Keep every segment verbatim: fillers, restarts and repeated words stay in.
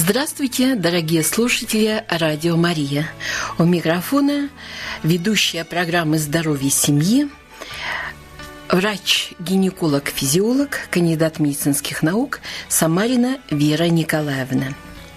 Здравствуйте, дорогие слушатели Радио Мария. У микрофона ведущая программы «Здоровье семьи», врач-гинеколог-физиолог, кандидат медицинских наук Самарина Вера Николаевна.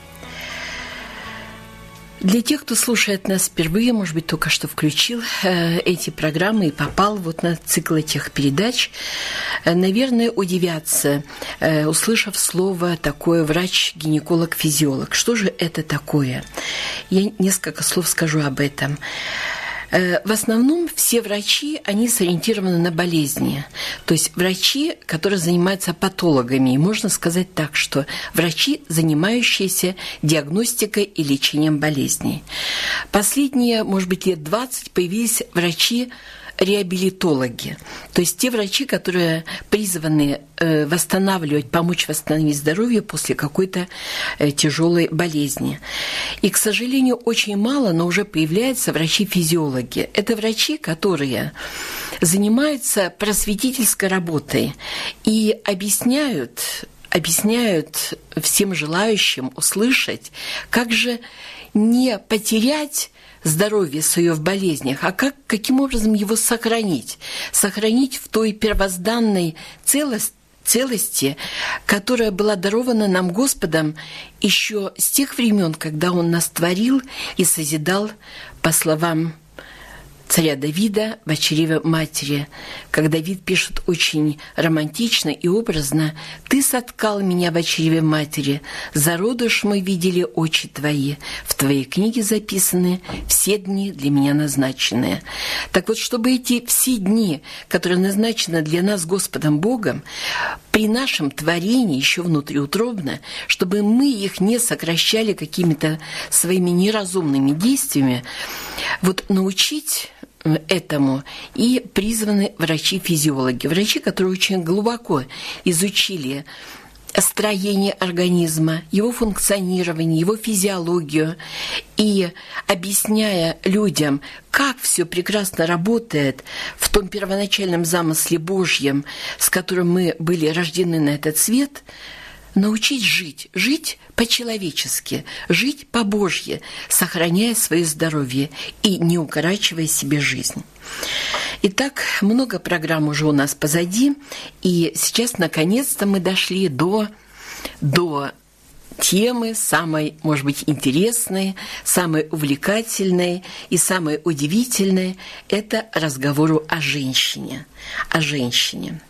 Для тех, кто слушает нас впервые, может быть, только что включил э, эти программы и попал вот на цикл этих передач, э, наверное, удивятся, э, услышав слово такое врач-гинеколог-физиолог. Что же это такое? Я несколько слов скажу об этом. В основном все врачи, они сориентированы на болезни. То есть врачи, которые занимаются патологами. И можно сказать так, что врачи, занимающиеся диагностикой и лечением болезней. Последние, может быть, лет двадцать появились врачи, реабилитологи, то есть те врачи, которые призваны э, восстанавливать, помочь восстановить здоровье после какой-то э, тяжелой болезни. И, к сожалению, очень мало, но уже появляются врачи-физиологи. Это врачи, которые занимаются просветительской работой и объясняют, объясняют всем желающим услышать, как же не потерять здоровье свое в болезнях, а как, каким образом его сохранить? Сохранить в той первозданной целости, целости, которая была дарована нам Господом еще с тех времен, когда Он нас творил и созидал, по словам царя Давида в чреве матери, когда Давид пишет очень романтично и образно: «Ты соткал меня в чреве матери, зародыш мы видели очи твои, в твоей книге записаны все дни для меня назначенные». Так вот, чтобы эти все дни, которые назначены для нас Господом Богом, при нашем творении еще внутриутробно, чтобы мы их не сокращали какими-то своими неразумными действиями, вот научить этому и призваны врачи-физиологи. Врачи, которые очень глубоко изучили строение организма, его функционирование, его физиологию, и объясняя людям, как все прекрасно работает в том первоначальном замысле Божьем, с которым мы были рождены на этот свет, научить жить, жить по-человечески, жить по-божье, сохраняя свое здоровье и не укорачивая себе жизнь. Итак, много программ уже у нас позади, и сейчас, наконец-то, мы дошли до, до темы самой, может быть, интересной, самой увлекательной и самой удивительной – это разговору о женщине, о женщине.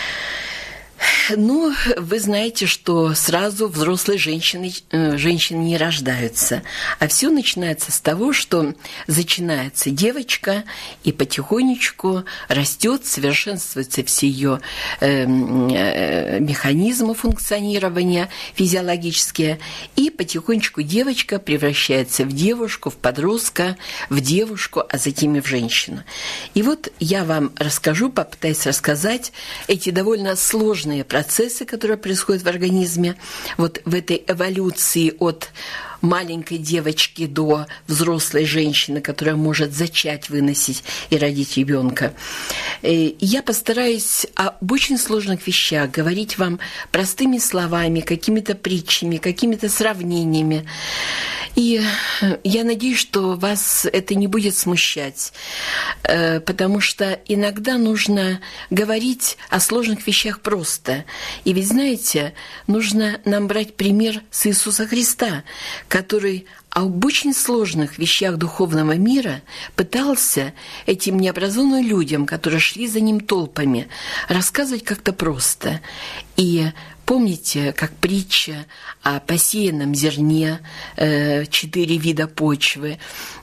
Ну, вы знаете, что сразу взрослые женщины, женщины не рождаются. А все начинается с того, что начинается девочка, и потихонечку растет, совершенствуются все ее э, э, механизмы функционирования физиологические, и потихонечку девочка превращается в девушку, в подростка, в девушку, а затем и в женщину. И вот я вам расскажу, попытаюсь рассказать эти довольно сложные процессы, процессы, которые происходят в организме, вот в этой эволюции от маленькой девочки до взрослой женщины, которая может зачать, выносить и родить ребенка. Я постараюсь об очень сложных вещах говорить вам простыми словами, какими-то притчами, какими-то сравнениями. И я надеюсь, что вас это не будет смущать, потому что иногда нужно говорить о сложных вещах просто. И ведь, знаете, нужно нам брать пример с Иисуса Христа, который об очень сложных вещах духовного мира пытался этим необразованным людям, которые шли за ним толпами, рассказывать как-то просто. И помните, как притча о посеянном зерне, четыре вида почвы,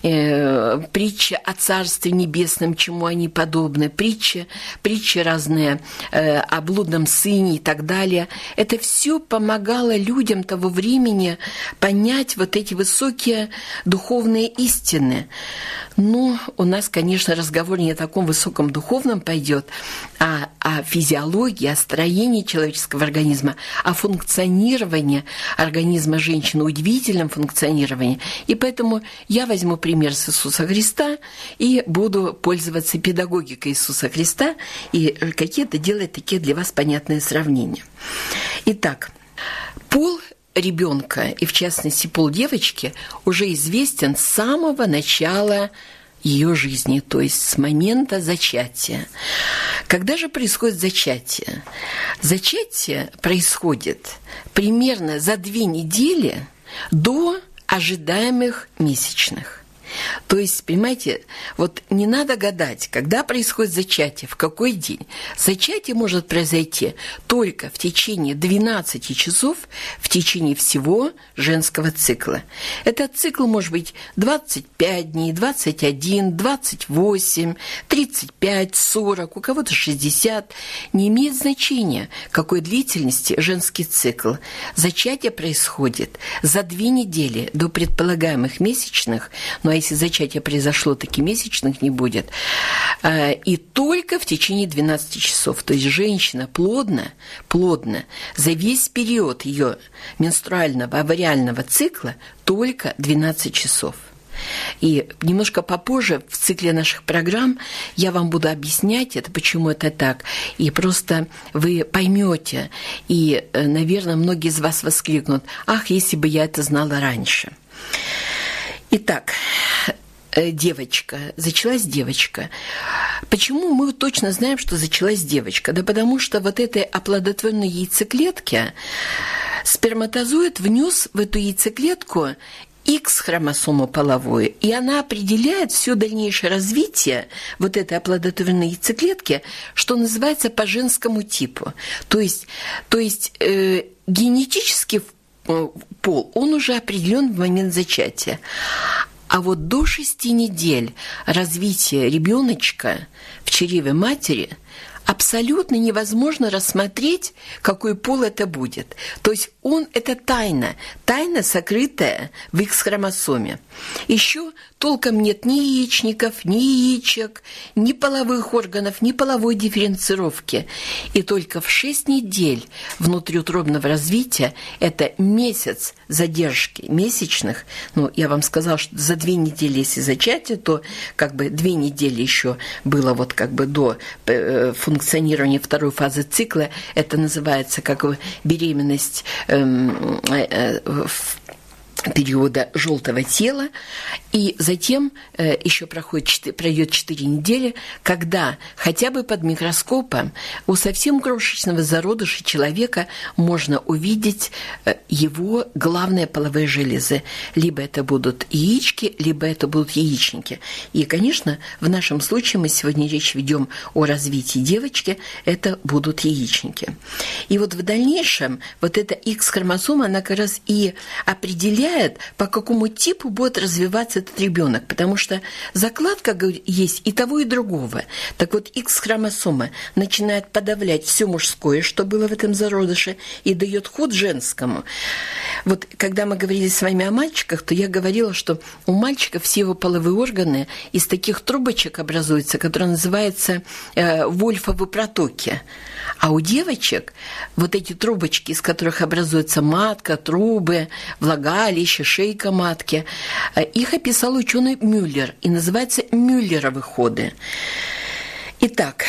притча о Царстве Небесном, чему они подобны, притча, притчи разные о блудном сыне и так далее. Это все помогало людям того времени понять вот эти высокие духовные истины. Ну, у нас, конечно, разговор не о таком высоком духовном пойдет, а о физиологии, о строении человеческого организма, о функционировании организма женщины, удивительном функционировании. И поэтому я возьму пример с Иисуса Христа и буду пользоваться педагогикой Иисуса Христа и какие-то делать такие для вас понятные сравнения. Итак, пол ребенка, и в частности пол девочки, уже известен с самого начала ее жизни, то есть с момента зачатия. Когда же происходит зачатие? Зачатие происходит примерно за две недели до ожидаемых месячных. То есть, понимаете, вот не надо гадать, когда происходит зачатие, в какой день. Зачатие может произойти только в течение двенадцати часов в течение всего женского цикла. Этот цикл может быть двадцать пять дней, двадцать один, двадцать восемь, тридцать пять, сорок, у кого-то шестьдесят. Не имеет значения, какой длительности женский цикл. Зачатие происходит за две недели до предполагаемых месячных, ну а если зачатие произошло, таки месячных не будет, и только в течение двенадцати часов. То есть женщина плодна, плодна за весь период ее менструального авариального цикла только двенадцать часов. И немножко попозже в цикле наших программ я вам буду объяснять это, почему это так, и просто вы поймете, и, наверное, многие из вас воскликнут: «Ах, если бы я это знала раньше». Итак, девочка, зачалась девочка. Почему мы точно знаем, что зачалась девочка? Да потому что вот этой оплодотворенной яйцеклетке сперматозоид внес в эту яйцеклетку Х-хромосому половую, и она определяет все дальнейшее развитие вот этой оплодотворенной яйцеклетки, что называется, по женскому типу. То есть, то есть э, генетический пол, он уже определен в момент зачатия. А вот до шести недель развития ребеночка в чреве матери абсолютно невозможно рассмотреть, какой пол это будет. То есть он – это тайна, тайна, сокрытая в Х-хромосоме. Еще толком нет ни яичников, ни яичек, ни половых органов, ни половой дифференцировки. И только в шесть недель внутриутробного развития, это месяц задержки месячных, ну, я вам сказала, что за две недели, если зачатие, то как бы две недели еще было вот как бы до функционирования второй фазы цикла, это называется как бы беременность эм, э, э, периода желтого тела, и затем э, еще проходит, пройдет четыре недели, когда хотя бы под микроскопом у совсем крошечного зародыша человека можно увидеть э, его главные половые железы. Либо это будут яички, либо это будут яичники. И, конечно, в нашем случае мы сегодня речь ведем о развитии девочки, это будут яичники. И вот в дальнейшем вот эта Х-хромосома, она как раз и определяет, по какому типу будет развиваться этот ребенок, потому что закладка есть и того, и другого. Так вот, Х-хромосома начинает подавлять все мужское, что было в этом зародыше, и дает ход женскому. Вот когда мы говорили с вами о мальчиках, то я говорила, что у мальчиков все его половые органы из таких трубочек образуются, которые называются э, вольфовы протоки. А у девочек вот эти трубочки, из которых образуется матка, трубы, влагалище, шейка матки, их описал ученый Мюллер, и называется Мюллеровы ходы. Итак,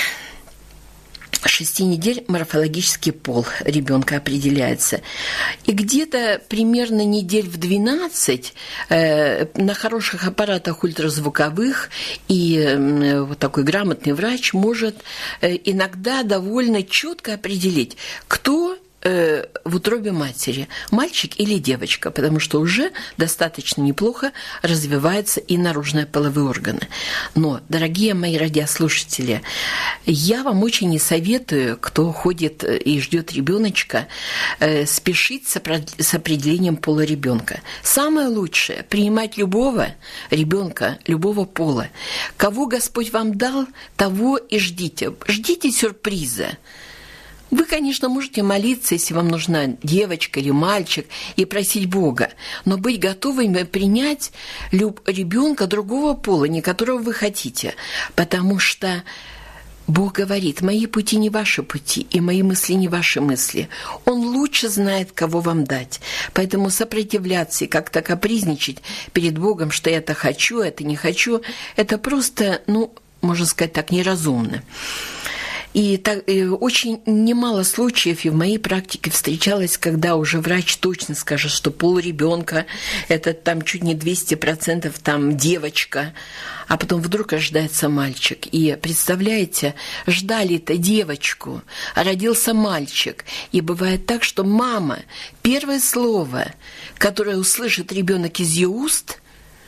с шести недель морфологический пол ребенка определяется. И где-то примерно недель в двенадцать э, на хороших аппаратах ультразвуковых и э, вот такой грамотный врач может э, иногда довольно четко определить, кто в утробе матери, мальчик или девочка, потому что уже достаточно неплохо развиваются и наружные половые органы. Но, дорогие мои радиослушатели, я вам очень не советую, кто ходит и ждет ребеночка, спешить с определением пола ребенка. Самое лучшее – принимать любого ребенка, любого пола. Кого Господь вам дал, того и ждите. Ждите сюрприза. Вы, конечно, можете молиться, если вам нужна девочка или мальчик, и просить Бога, но быть готовыми принять ребенка другого пола, не которого вы хотите, потому что Бог говорит: «Мои пути не ваши пути, и мои мысли не ваши мысли». Он лучше знает, кого вам дать. Поэтому сопротивляться и как-то капризничать перед Богом, что я это хочу, это не хочу, это просто, ну, можно сказать так, неразумно. И, так, и очень немало случаев и в моей практике встречалось, когда уже врач точно скажет, что пол ребенка это там чуть не двести процентов там девочка, а потом вдруг рождается мальчик. И представляете, ждали-то девочку, а родился мальчик. И бывает так, что мама, первое слово, которое услышит ребенок из ее уст,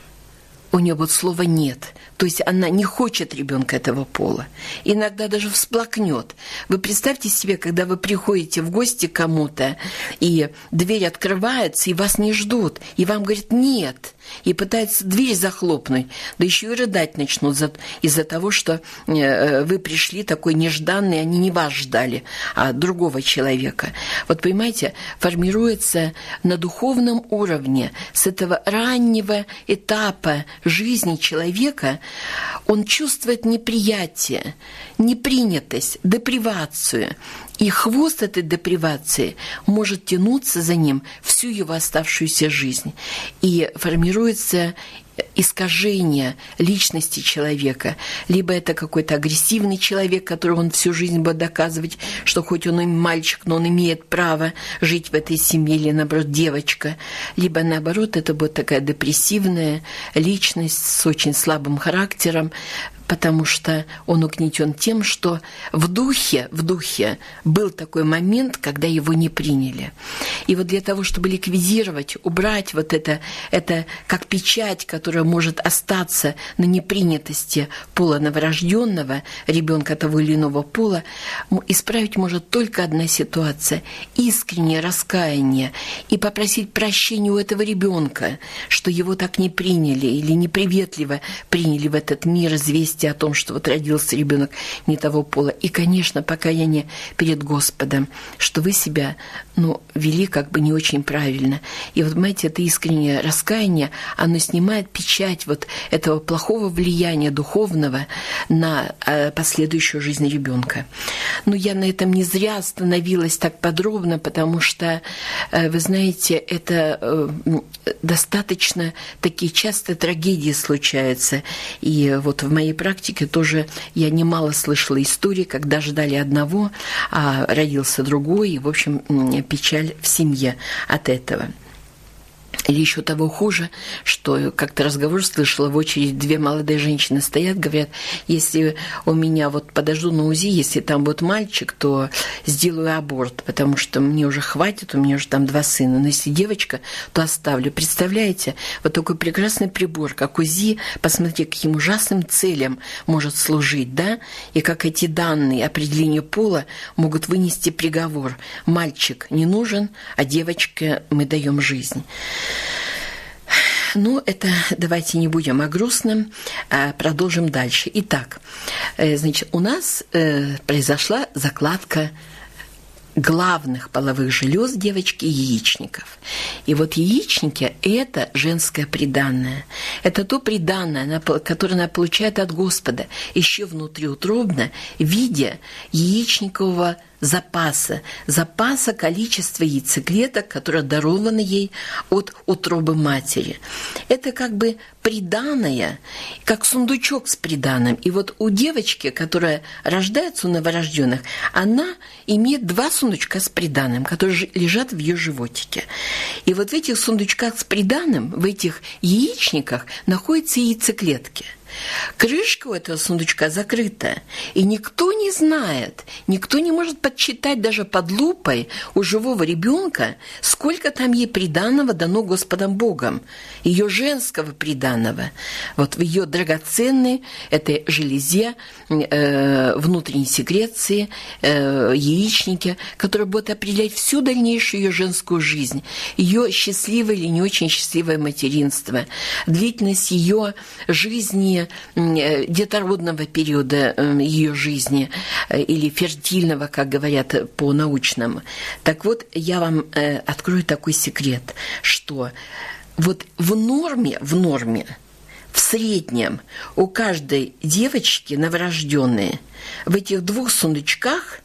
у нее вот слова «нет». То есть она не хочет ребенка этого пола. Иногда даже всплакнет. Вы представьте себе, когда вы приходите в гости к кому-то, и дверь открывается, и вас не ждут, и вам говорят «нет», и пытаются дверь захлопнуть, да еще и рыдать начнут за, из-за того, что вы пришли такой нежданный, они не вас ждали, а другого человека. Вот понимаете, формируется на духовном уровне с этого раннего этапа жизни человека, он чувствует неприятие, непринятость, депривацию. И хвост этой депривации может тянуться за ним всю его оставшуюся жизнь. И формируется искажение личности человека. Либо это какой-то агрессивный человек, которому он всю жизнь будет доказывать, что хоть он и мальчик, но он имеет право жить в этой семье, или, наоборот, девочка. Либо, наоборот, это будет такая депрессивная личность с очень слабым характером, потому что он угнетен тем, что в духе, в духе был такой момент, когда его не приняли. И вот для того, чтобы ликвидировать, убрать вот это, это как печать, которая может остаться на непринятости пола новорожденного, ребенка того или иного пола, исправить может только одна ситуация – искреннее раскаяние и попросить прощения у этого ребенка, что его так не приняли или неприветливо приняли в этот мир известие о том, что вот родился ребенок не того пола. И, конечно, покаяние перед Господом, что вы себя, ну, вели как бы не очень правильно. И вот, понимаете, это искреннее раскаяние, оно снимает печать вот этого плохого влияния духовного на э, последующую жизнь ребенка. Но я на этом не зря остановилась так подробно, потому что, э, вы знаете, это э, достаточно такие часто трагедии случаются. И вот в моей практике тоже я немало слышала историй, когда ждали одного, а родился другой, и, в общем, печаль в семье от этого. Или еще того хуже, что как-то разговор слышала, в очереди две молодые женщины стоят, говорят, если у меня вот подожду на УЗИ, если там будет мальчик, то сделаю аборт, потому что мне уже хватит, у меня уже там два сына, но если девочка, то оставлю. Представляете, вот такой прекрасный прибор, как УЗИ, посмотрите, каким ужасным целям может служить, да, и как эти данные определения пола могут вынести приговор. Мальчик не нужен, а девочке мы даем жизнь. Ну, это давайте не будем о грустном, а продолжим дальше. Итак, значит, у нас произошла закладка главных половых желез девочки яичников. И вот яичники – это женское приданное. Это то приданное, которое она получает от Господа еще внутриутробно в виде яичникового запаса, запаса количества яйцеклеток, которые дарованы ей от утробы матери. Это как бы приданое, как сундучок с приданым. И вот у девочки, которая рождается у новорожденных, она имеет два сундучка с приданым, которые лежат в ее животике. И вот в этих сундучках с приданым, в этих яичниках находятся яйцеклетки. Крышка у этого сундучка закрыта, и никто не знает, никто не может подсчитать даже под лупой у живого ребенка, сколько там ей приданого дано Господом Богом, ее женского приданого. Вот в ее драгоценной этой железе, э, внутренней секреции, э, яичнике, которые будут определять всю дальнейшую ее женскую жизнь, ее счастливое или не очень счастливое материнство, длительность ее жизни, детородного периода ее жизни или фертильного, как говорят по-научному. Так вот, я вам открою такой секрет, что вот в норме, в норме, в среднем у каждой девочки новорожденной в этих двух сундучках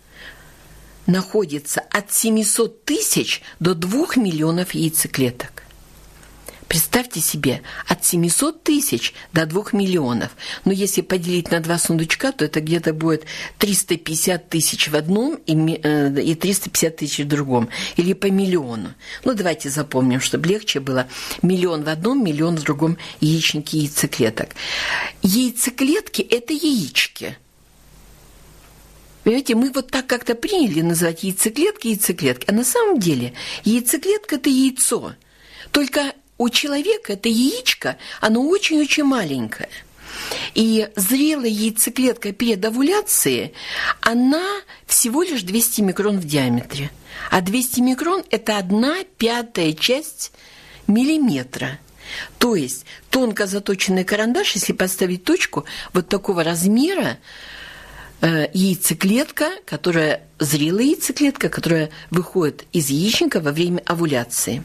находится от семисот тысяч до двух миллионов яйцеклеток. Представьте себе, от семисот тысяч до двух миллионов. Но если поделить на два сундучка, то это где-то будет триста пятьдесят тысяч в одном и триста пятьдесят тысяч в другом. Или по миллиону. Ну, давайте запомним, чтобы легче было. Миллион в одном, миллион в другом яичнике яйцеклеток. Яйцеклетки – это яички. Понимаете, мы вот так как-то приняли называть яйцеклетки яйцеклетки. А на самом деле яйцеклетка – это яйцо. Только у человека это яичко, оно очень-очень маленькое. И зрелая яйцеклетка перед овуляцией, она всего лишь двести микрон в диаметре. А двести микрон – это одна пятая часть миллиметра. То есть тонко заточенный карандаш, если поставить точку вот такого размера, э, яйцеклетка, которая, зрелая яйцеклетка, которая выходит из яичника во время овуляции.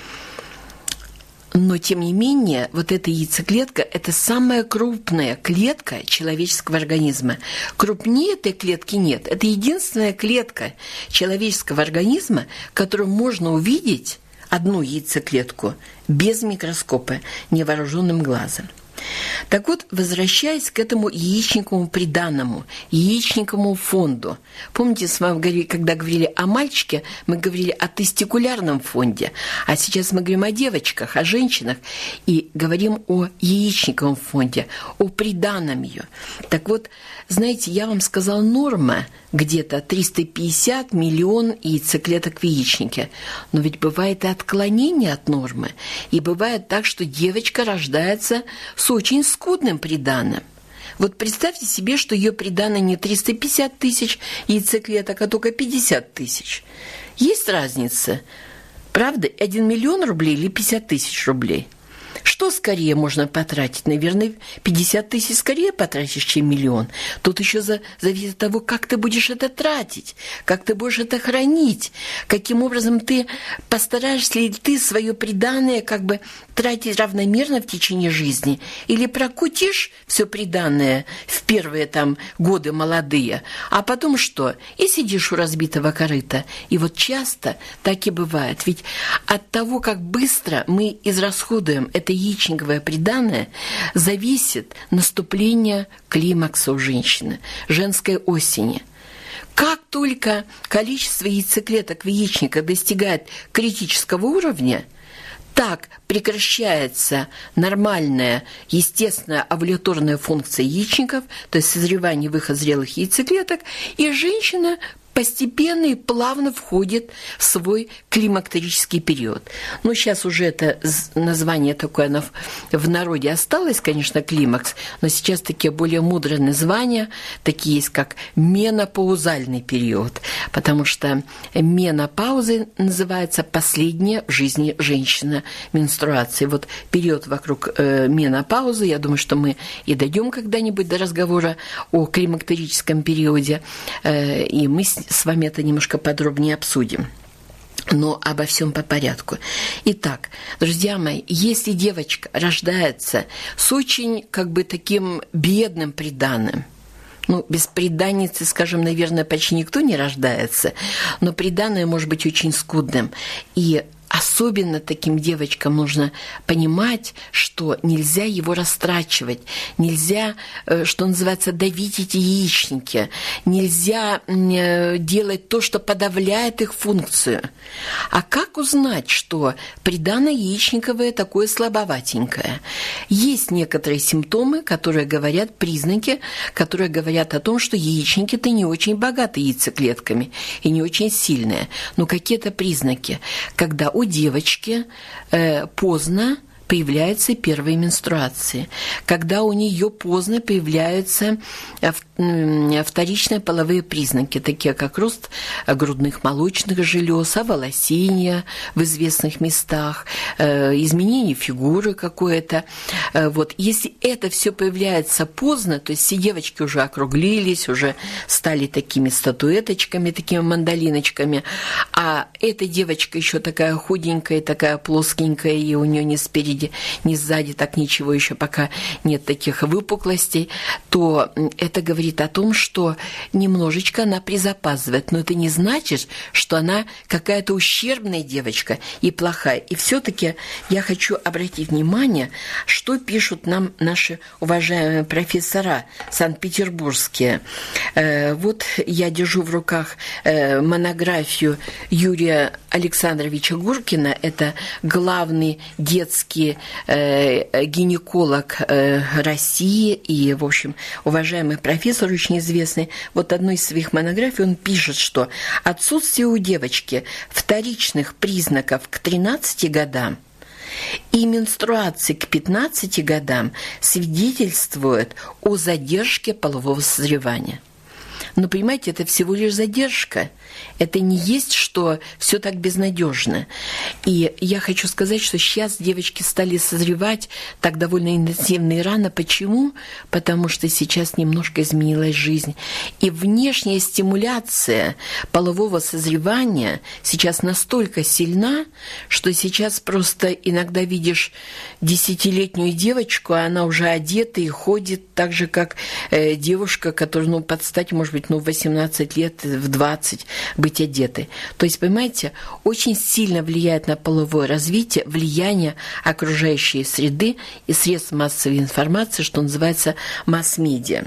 Но, тем не менее, вот эта яйцеклетка – это самая крупная клетка человеческого организма. Крупнее этой клетки нет. Это единственная клетка человеческого организма, которую можно увидеть, одну яйцеклетку, без микроскопа, невооруженным глазом. Так вот, возвращаясь к этому яичниковому приданному, яичниковому фонду. Помните, с вами, когда говорили о мальчике, мы говорили о тестикулярном фонде, а сейчас мы говорим о девочках, о женщинах, и говорим о яичниковом фонде, о приданом ее. Так вот, знаете, я вам сказала, норма где-то триста пятьдесят миллион яйцеклеток в яичнике. Но ведь бывает и отклонение от нормы. И бывает так, что девочка рождается с очень скудным приданым. Вот представьте себе, что ее приданое не триста пятьдесят тысяч яйцеклеток, а только пятьдесят тысяч. Есть разница, правда? один миллион рублей или пятьдесят тысяч рублей? Что скорее можно потратить? Наверное, пятьдесят тысяч скорее потратишь, чем миллион. Тут еще за, зависит от того, как ты будешь это тратить, как ты будешь это хранить, каким образом ты постараешься ли ты свое приданое как бы тратить равномерно в течение жизни, или прокутишь все приданое в первые там годы молодые, а потом что? И сидишь у разбитого корыта. И вот часто так и бывает. Ведь от того, как быстро мы израсходуем это яичниковое приданое, зависит наступление климакса у женщины, женской осени. Как только количество яйцеклеток в яичниках достигает критического уровня, так прекращается нормальная, естественная овуляторная функция яичников, то есть созревание и выход зрелых яйцеклеток, и женщина постепенно и плавно входит в свой климактерический период. Ну, сейчас уже это название такое, оно в народе осталось, конечно, климакс, но сейчас такие более мудрые названия, такие есть, как менопаузальный период, потому что менопаузой называется последняя в жизни женщины менструации. Вот период вокруг э, менопаузы, я думаю, что мы и дойдем когда-нибудь до разговора о климактерическом периоде, э, и мы с с вами это немножко подробнее обсудим. Но обо всем по порядку. Итак, друзья мои, если девочка рождается с очень, как бы, таким бедным приданым, ну, без приданицы, скажем, наверное, почти никто не рождается, но приданое может быть очень скудным. И особенно таким девочкам нужно понимать, что нельзя его растрачивать, нельзя, что называется, давить эти яичники, нельзя делать то, что подавляет их функцию. А как узнать, что приданое яичниковое такое слабоватенькое? Есть некоторые симптомы, которые говорят, признаки, которые говорят о том, что яичники-то не очень богаты яйцеклетками и не очень сильные. Но какие-то признаки, когда у девочки э, поздно появляются первые менструации, когда у нее поздно появляются вторичные половые признаки, такие как рост грудных молочных желез, оволосение в известных местах, изменение фигуры какое-то. Вот. Если это все появляется поздно, то есть все девочки уже округлились, уже стали такими статуэточками, такими мандолиночками, а эта девочка еще такая худенькая, такая плоскенькая, и у нее ни спереди, ни сзади так ничего еще пока нет таких выпуклостей, то это говорит говорит о том, что немножечко она призапаздывает, но это не значит, что она какая-то ущербная девочка и плохая. И все-таки я хочу обратить внимание, что пишут нам наши уважаемые профессора санкт-петербургские. Вот я держу в руках монографию Юрия Александровича Гуркина, это главный детский гинеколог России и, в общем, уважаемый профессор, очень известный. Вот одной из своих монографий он пишет, что отсутствие у девочки вторичных признаков к тринадцати годам и менструации к пятнадцати годам свидетельствует о задержке полового созревания. Но, понимаете, это всего лишь задержка. Это не есть, что все так безнадежно. И я хочу сказать, что сейчас девочки стали созревать так довольно интенсивно и рано. Почему? Потому что сейчас немножко изменилась жизнь. И внешняя стимуляция полового созревания сейчас настолько сильна, что сейчас просто иногда видишь десятилетнюю девочку, а она уже одета и ходит так же, как э, девушка, которая, ну, под стать, может быть, ну, в восемнадцать лет, в двадцать быть одетой. То есть, понимаете, очень сильно влияет на половое развитие влияние окружающей среды и средств массовой информации, что называется масс-медиа.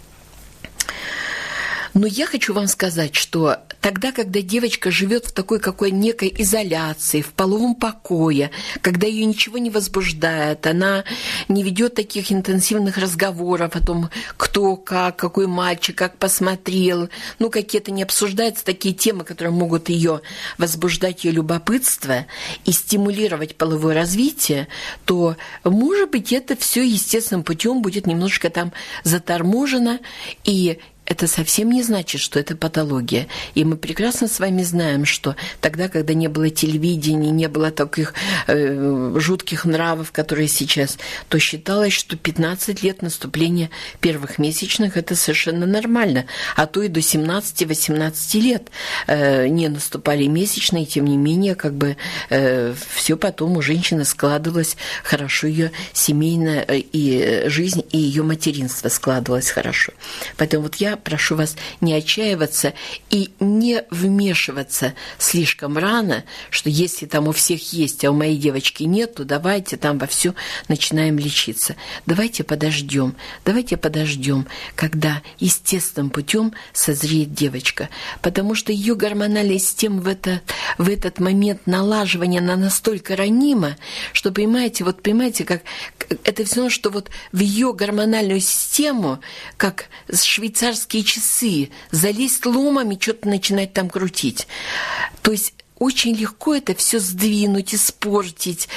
Но я хочу вам сказать, что тогда, когда девочка живет в такой какой некой изоляции, в половом покое, когда ее ничего не возбуждает, она не ведет таких интенсивных разговоров о том, кто, как, какой мальчик, как посмотрел, ну, какие-то не обсуждаются такие темы, которые могут ее возбуждать, ее любопытство и стимулировать половое развитие, то, может быть, это все естественным путем будет немножко там заторможено, и это совсем не значит, что это патология. И мы прекрасно с вами знаем, что тогда, когда не было телевидения, не было таких э, жутких нравов, которые сейчас, то считалось, что пятнадцать лет наступления первых месячных – это совершенно нормально. А то и до семнадцати-восемнадцати лет э, не наступали месячные, тем не менее, как бы э, все потом у женщины складывалось хорошо, ее семейная и жизнь, и ее материнство складывалось хорошо. Поэтому вот я прошу вас не отчаиваться и не вмешиваться слишком рано, что если там у всех есть, а у моей девочки нет, то давайте там вовсю начинаем лечиться. Давайте подождем, давайте подождем, когда естественным путем созреет девочка, потому что ее гормональная система в этот, в этот момент налаживания, она настолько ранима, что, понимаете, вот понимаете, как это все равно, что вот в ее гормональную систему, как швейцарские часы, залезть ломами, что-то начинать там крутить. То есть очень легко это все сдвинуть, испортить.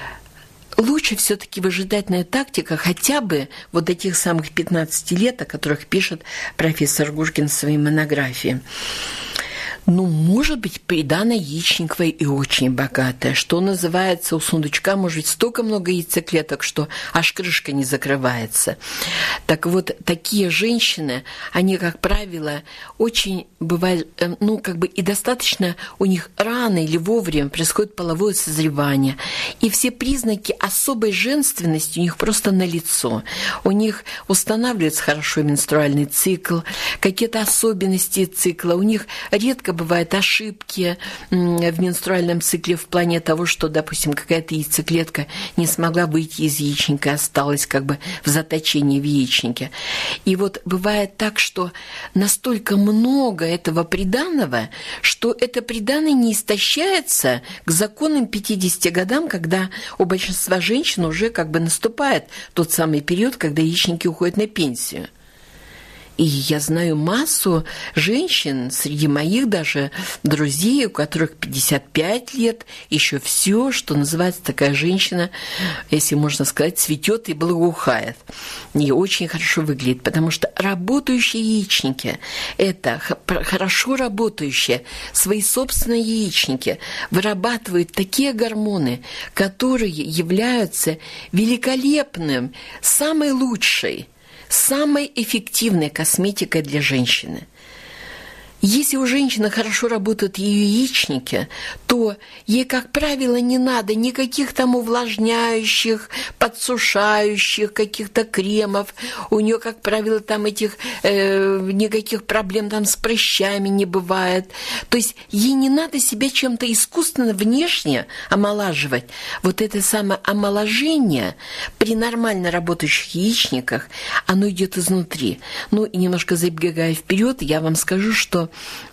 Лучше все-таки выжидательная тактика хотя бы вот до тех самых пятнадцати лет, о которых пишет профессор Гуркин в своей монографии. Ну, может быть, приданое яичниковое и очень богатое, что называется, у сундучка может быть столько много яйцеклеток, что аж крышка не закрывается. Так вот, такие женщины, они, как правило, очень бывают, ну, как бы и достаточно у них рано или вовремя происходит половое созревание. И все признаки особой женственности у них просто налицо. У них устанавливается хорошо менструальный цикл, какие-то особенности цикла, у них редко бывают ошибки в менструальном цикле в плане того, что, допустим, какая-то яйцеклетка не смогла выйти из яичника, осталась как бы в заточении в яичнике. И вот бывает так, что настолько много этого приданого, что это приданое не истощается к законным пятидесяти годам, когда у большинства женщин уже как бы наступает тот самый период, когда яичники уходят на пенсию. И я знаю массу женщин, среди моих даже друзей, у которых пятьдесят пять лет, еще все, что называется, такая женщина, если можно сказать, цветет и благоухает. И очень хорошо выглядит, потому что работающие яичники, это хорошо работающие, свои собственные яичники, вырабатывают такие гормоны, которые являются великолепным, самой лучшей, самой эффективной косметикой для женщины. Если у женщины хорошо работают ее яичники, то ей, как правило, не надо никаких там увлажняющих, подсушающих каких-то кремов. У нее, как правило, там этих э, никаких проблем там с прыщами не бывает. То есть ей не надо себя чем-то искусственно внешне омолаживать. Вот это самое омоложение при нормально работающих яичниках, оно идет изнутри. Ну и немножко забегая вперед, я вам скажу, что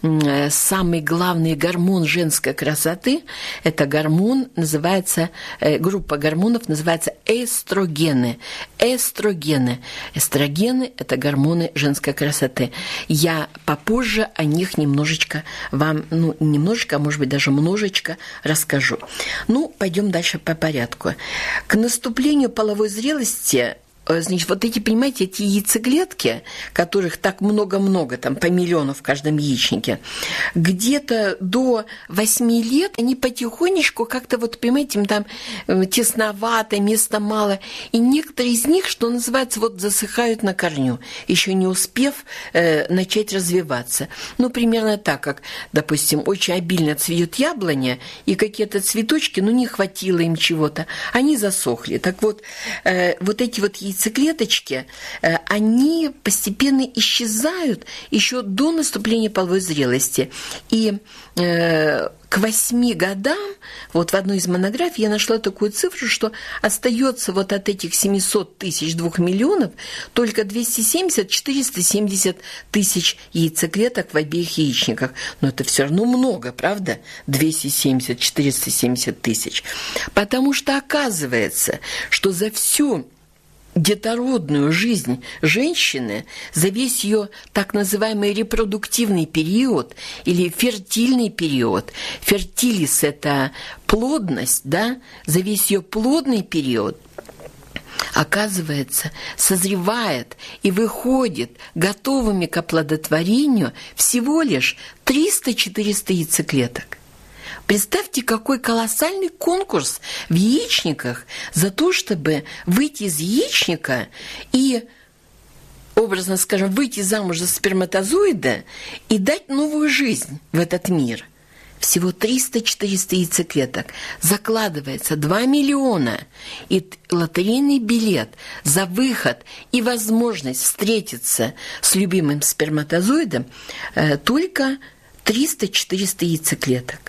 самый главный гормон женской красоты – это гормон, называется, группа гормонов называется эстрогены. Эстрогены. Эстрогены – это гормоны женской красоты. Я попозже о них немножечко вам, ну, немножечко, а может быть даже множечко расскажу. Ну, пойдем дальше по порядку. К наступлению половой зрелости, значит, вот эти, понимаете, эти яйцеклетки, которых так много-много, там по миллиону в каждом яичнике, где-то до восьми лет они потихонечку как-то, вот, понимаете, им там тесновато, места мало, и некоторые из них, что называется, вот засыхают на корню, еще не успев э, начать развиваться. Ну, примерно так, как, допустим, очень обильно цветет яблоня, и какие-то цветочки, ну, не хватило им чего-то, они засохли. Так вот, э, вот эти вот яйцеклетки, яйцеклеточки, они постепенно исчезают еще до наступления половой зрелости. И э, к восьми годам, вот в одной из монографий я нашла такую цифру, что остается вот от этих семисот тысяч, двух миллионов, только двести семьдесят - четыреста семьдесят тысяч яйцеклеток в обеих яичниках. Но это все равно много, правда? двести семьдесят - четыреста семьдесят тысяч. Потому что оказывается, что за всю детородную жизнь женщины, за весь ее так называемый репродуктивный период или фертильный период, фертилис – это плодность, да, за весь ее плодный период, оказывается, созревает и выходит готовыми к оплодотворению всего лишь триста-четыреста яйцеклеток. Представьте, какой колоссальный конкурс в яичниках за то, чтобы выйти из яичника и, образно скажем, выйти замуж за сперматозоида и дать новую жизнь в этот мир. Всего триста-четыреста яйцеклеток. Закладывается два миллиона. И лотерейный билет за выход и возможность встретиться с любимым сперматозоидом э, только триста-четыреста яйцеклеток.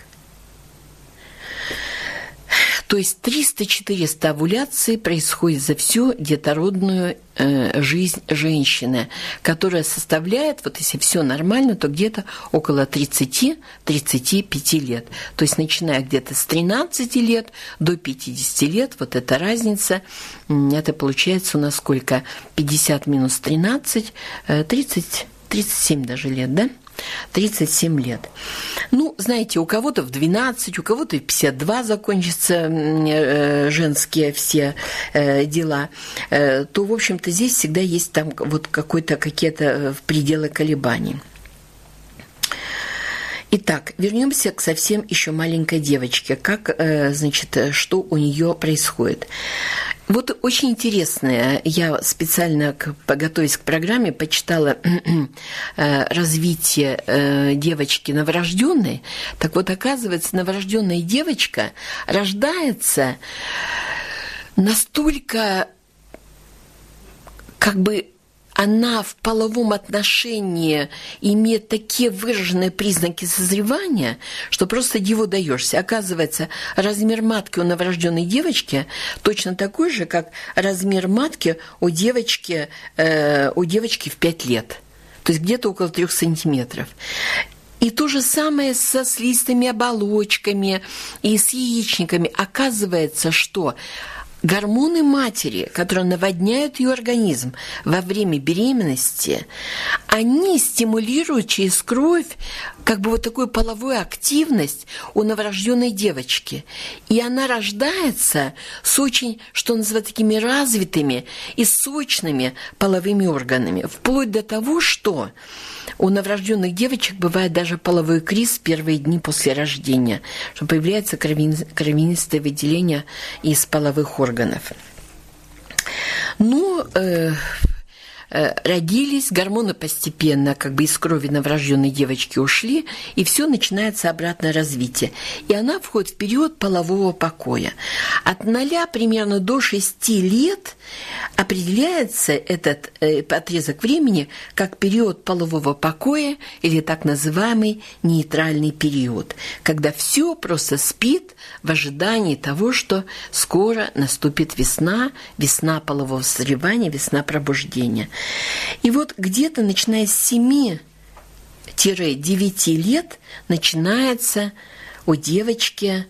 То есть триста-четыреста овуляций происходит за всю детородную э, жизнь женщины, которая составляет, вот если все нормально, то где-то около тридцати-тридцати пяти лет. То есть начиная где-то с тринадцати лет до пятидесяти лет, вот эта разница, это получается у нас сколько? пятьдесят минус тринадцать, тридцать, тридцать семь даже лет, да? тридцать семь лет. Ну, знаете, у кого-то в двенадцать, у кого-то в пятьдесят два закончатся э, женские все э, дела, э, то, в общем-то, здесь всегда есть там вот какой-то, какие-то пределы колебаний. Итак, вернемся к совсем еще маленькой девочке. Как, э, значит, что у нее происходит? Вот очень интересное, я специально, готовясь к программе, почитала развитие девочки новорожденной. Так вот, оказывается, новорожденная девочка рождается настолько, как бы, она в половом отношении имеет такие выраженные признаки созревания, что просто диву даешься. Оказывается, размер матки у новорожденной девочки точно такой же, как размер матки у девочки, э, у девочки в пять лет. То есть где-то около трех сантиметров. И то же самое со слизистыми оболочками и с яичниками. Оказывается, что гормоны матери, которые наводняют ее организм во время беременности, они стимулируют через кровь как бы вот такую половую активность у новорожденной девочки. И она рождается с очень, что называют, такими развитыми и сочными половыми органами. Вплоть до того, что у новорожденных девочек бывает даже половой криз в первые дни после рождения, что появляется кровянистое выделение из половых органов. Ну, э, родились, гормоны постепенно как бы из крови новорожденной девочки ушли, и все начинается обратное развитие. И она входит в период полового покоя. От ноля примерно до шести лет определяется этот отрезок времени как период полового покоя или так называемый нейтральный период, когда все просто спит в ожидании того, что скоро наступит весна, весна полового созревания, весна пробуждения. И вот где-то начиная с семи-девяти лет начинается у девочки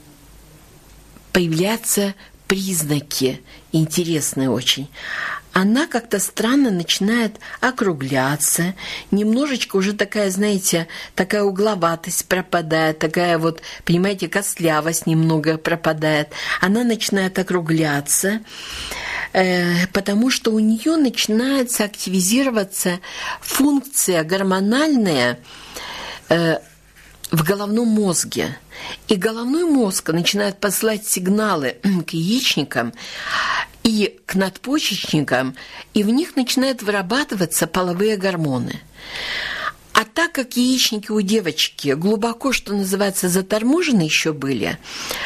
появляться признаки интересные очень. Она как-то странно начинает округляться, немножечко уже такая, знаете, такая угловатость пропадает, такая вот, понимаете, костлявость немного пропадает. Она начинает округляться, э, потому что у нее начинается активизироваться функция гормональная э, в головном мозге. И головной мозг начинает посылать сигналы к яичникам и к надпочечникам, и в них начинают вырабатываться половые гормоны. А так как яичники у девочки глубоко, что называется, заторможены еще были,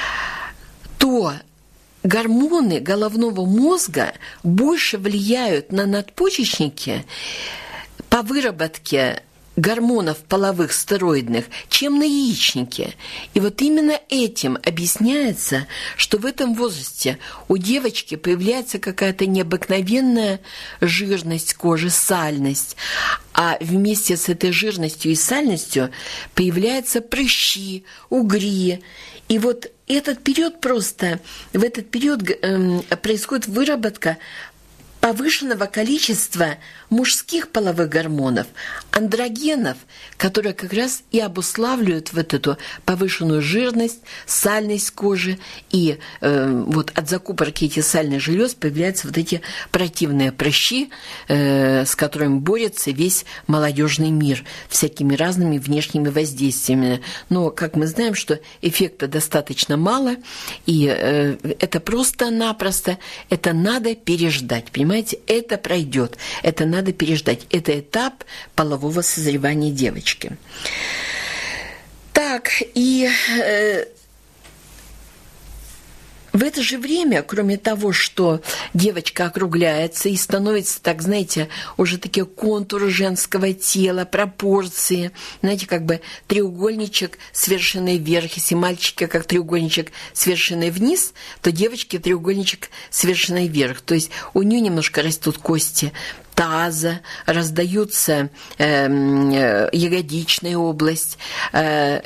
то гормоны головного мозга больше влияют на надпочечники по выработке гормонов половых стероидных, чем на яичнике. И вот именно этим объясняется, что в этом возрасте у девочки появляется какая-то необыкновенная жирность кожи, сальность, а вместе с этой жирностью и сальностью появляются прыщи, угри. И вот этот период просто, в этот период э, происходит выработка повышенного количества мужских половых гормонов, андрогенов, которые как раз и обуславливают вот эту повышенную жирность, сальность кожи. И э, вот от закупорки этих сальных желез появляются вот эти противные прыщи, э, с которыми борется весь молодежный мир всякими разными внешними воздействиями. Но, как мы знаем, что эффекта достаточно мало, и э, это просто-напросто, это надо переждать, понимаете, это пройдет, это надо переждать. Это этап полового созревания девочки. Так, и э, в это же время, кроме того, что девочка округляется и становится, так, знаете, уже такие контуры женского тела, пропорции, знаете, как бы треугольничек с вершиной вверх. Если мальчики как треугольничек с вершиной вниз, то девочки треугольничек с вершиной вверх. То есть у нее немножко растут кости таза, раздаются э, ягодичная область, э,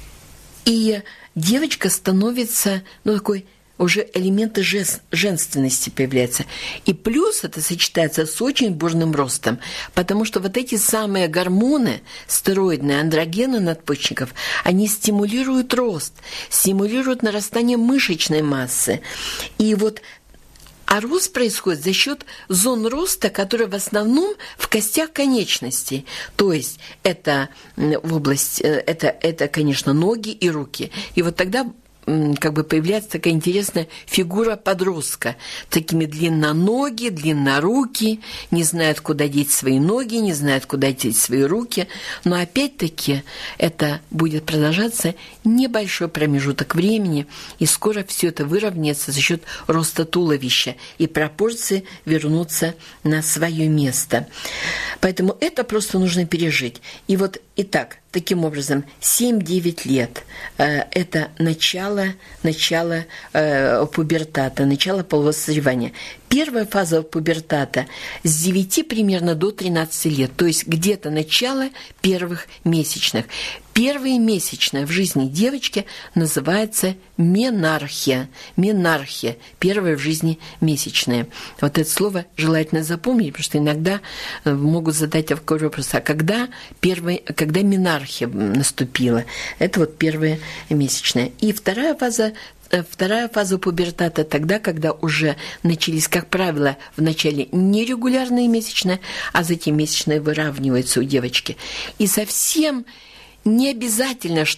и девочка становится, ну, такой, уже элементы женственности появляются. И плюс это сочетается с очень бурным ростом, потому что вот эти самые гормоны, стероидные, андрогены надпочечников, они стимулируют рост, стимулируют нарастание мышечной массы. И вот А рост происходит за счет зон роста, которые в основном в костях конечностей. То есть это в область, это, это, конечно, ноги и руки. И вот тогда как бы появляется такая интересная фигура подростка. Такими длинноногие, длинноруки, не знают, куда деть свои ноги, не знают, куда деть свои руки. Но опять-таки это будет продолжаться небольшой промежуток времени, и скоро все это выровняется за счет роста туловища, и пропорции вернутся на свое место. Поэтому это просто нужно пережить. И вот, итак, таким образом, семь-девять лет э, – это начало, начало э, пубертата, начало полового созревания. Первая фаза пубертата с девяти примерно до тринадцати лет, то есть где-то начало первых месячных. Первые месячные в жизни девочки называется менархия. Менархия. Первая в жизни месячная. Вот это слово желательно запомнить, потому что иногда могут задать такой вопрос: а когда, первый, когда менархия наступила? Это вот первая месячная. И вторая фаза Вторая фаза пубертата тогда, когда уже начались, как правило, вначале нерегулярные месячные, а затем месячные выравниваются у девочки. И совсем не обязательно, что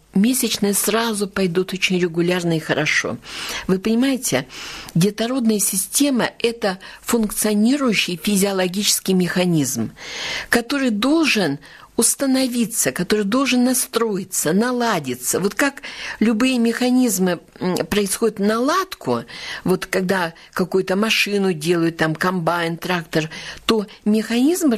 месячные сразу пойдут очень регулярно и хорошо. Вы понимаете, детородная система – это функционирующий физиологический механизм, который должен установиться, который должен настроиться, наладиться. Вот как любые механизмы происходят наладку, вот когда какую-то машину делают, там комбайн, трактор, то механизмы,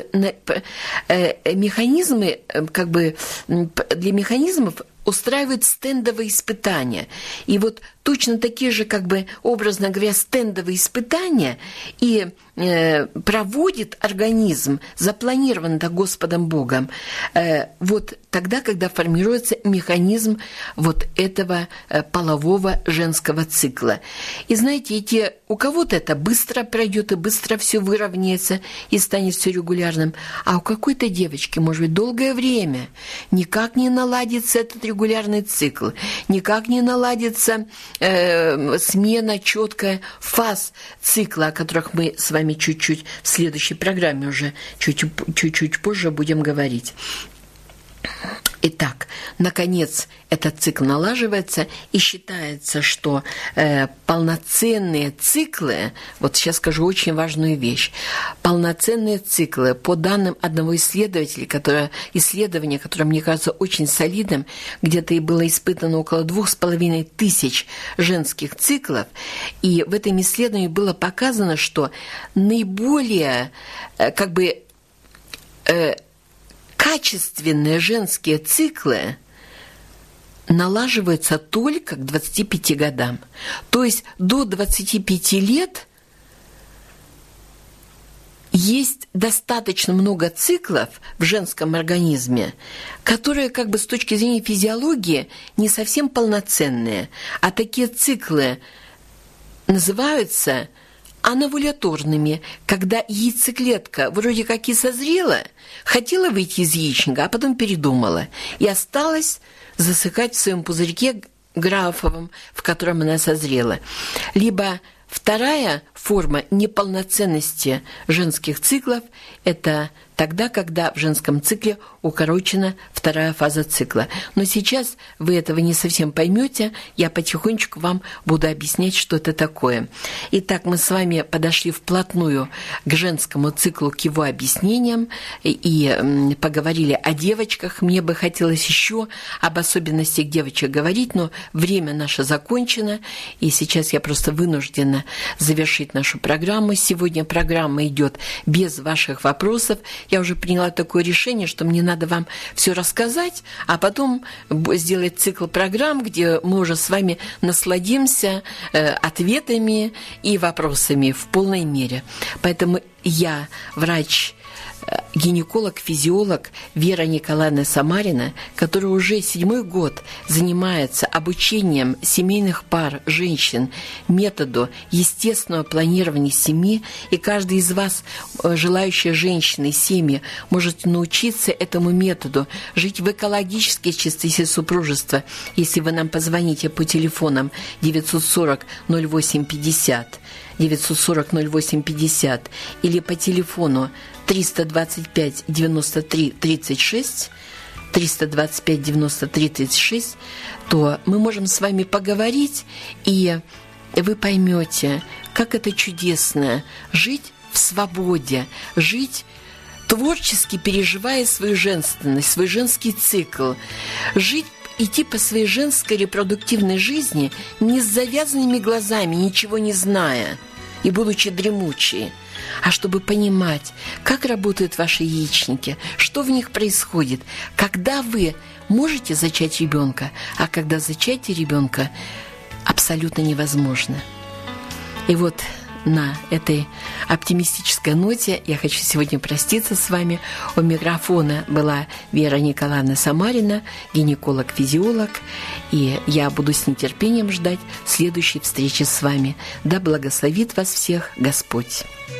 механизмы как бы для механизмов устраивают стендовые испытания. И вот точно такие же, как бы, образно говоря, стендовые испытания и э, проводит организм, запланированно Господом Богом, э, вот тогда, когда формируется механизм вот этого э, полового женского цикла. И знаете, эти, у кого-то это быстро пройдет и быстро все выровняется и станет все регулярным, а у какой-то девочки, может быть, долгое время никак не наладится этот регулярный цикл, никак не наладится э, смена четкая фаз цикла, о которых мы с вами чуть-чуть в следующей программе уже чуть-чуть позже будем говорить. Итак, наконец, этот цикл налаживается, и считается, что э, полноценные циклы, вот сейчас скажу очень важную вещь, полноценные циклы, по данным одного исследователя, которое, исследование, которое, мне кажется, очень солидным, где-то и было испытано около двух с половиной тысяч женских циклов, и в этом исследовании было показано, что наиболее, э, как бы, э, качественные женские циклы налаживаются только к двадцати пяти годам. То есть до двадцати пяти лет есть достаточно много циклов в женском организме, которые как бы с точки зрения физиологии не совсем полноценные. А такие циклы называются анавуляторными, когда яйцеклетка вроде как и созрела, хотела выйти из яичника, а потом передумала и осталась засыхать в своем пузырьке графовом, в котором она созрела. Либо вторая форма неполноценности женских циклов – это тогда, когда в женском цикле укорочена вторая фаза цикла. Но сейчас вы этого не совсем поймете, я потихонечку вам буду объяснять, что это такое. Итак, мы с вами подошли вплотную к женскому циклу, к его объяснениям, и поговорили о девочках. Мне бы хотелось еще об особенностях девочек говорить, но время наше закончено, и сейчас я просто вынуждена завершить нашу программу. Сегодня программа идет без ваших вопросов. Я уже приняла такое решение, что мне надо вам все рассказать, а потом сделать цикл программ, где мы уже с вами насладимся э, ответами и вопросами в полной мере. Поэтому я, врач, гинеколог-физиолог Вера Николаевна Самарина, которая уже седьмой год занимается обучением семейных пар женщин методу естественного планирования семьи, и каждый из вас, желающие женщины, семьи, может научиться этому методу, жить в экологической чистоте супружества, если вы нам позвоните по телефонам девятьсот сорок ноль восемь пятьдесят, девятьсот сорок ноль восемь пятьдесят или по телефону триста двадцать пять девяносто три тридцать шесть, триста двадцать пять девяносто три тридцать шесть, то мы можем с вами поговорить, и вы поймете, как это чудесно жить в свободе, жить творчески, переживая свою женственность, свой женский цикл, жить, идти по своей женской репродуктивной жизни не с завязанными глазами, ничего не зная и будучи дремучей, а чтобы понимать, как работают ваши яичники, что в них происходит, когда вы можете зачать ребенка, а когда зачатие ребенка абсолютно невозможно. И вот на этой оптимистической ноте я хочу сегодня проститься с вами. У микрофона была Вера Николаевна Самарина, гинеколог-физиолог, и я буду с нетерпением ждать следующей встречи с вами. Да благословит вас всех Господь!